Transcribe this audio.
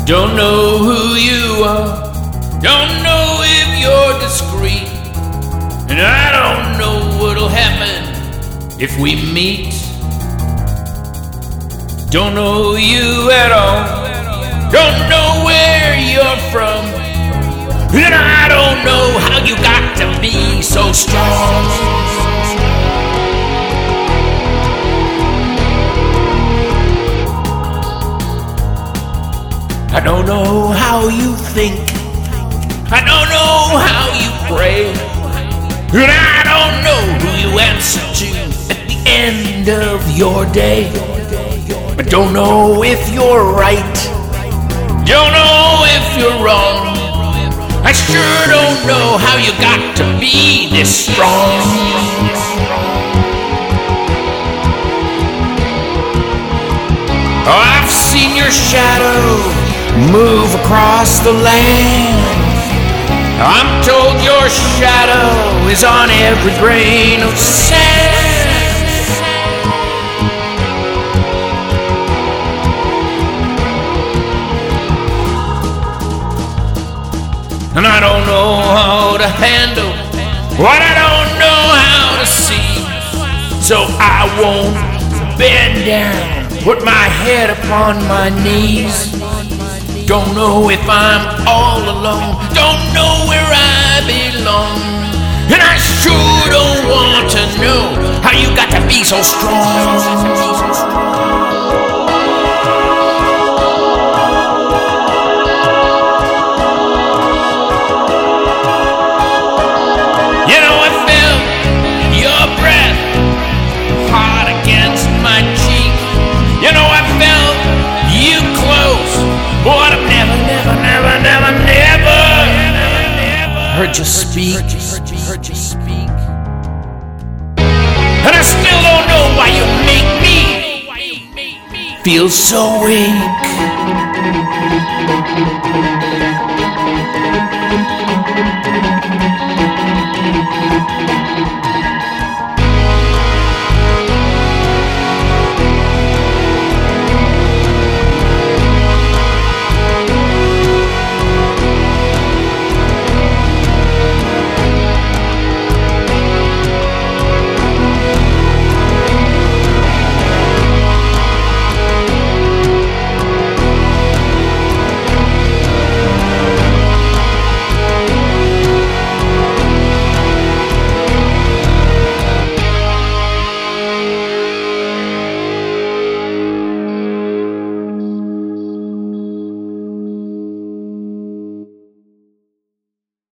Don't know who you are, don't know if you're discreet, and I don't know what'll happen if we meet. Don't know you at all, don't know where you're from, and I don't know how you got to be so strong. I don't know how you think, I don't know how you pray, and I don't know who you answer to at the end of your day. I don't know if you're right, don't know if you're wrong. I sure don't know how you got to be this strong. Oh, I've seen your shadow move across the land. I'm told your shadow is on every grain of sand. And I don't know how to handle what I don't know how to see, so I won't bend down, put my head upon my knees. Don't know if I'm all alone, don't know where I belong, and I sure don't want to know how you got to be so strong. Heard you speak, and I still don't know why you make me feel so weak.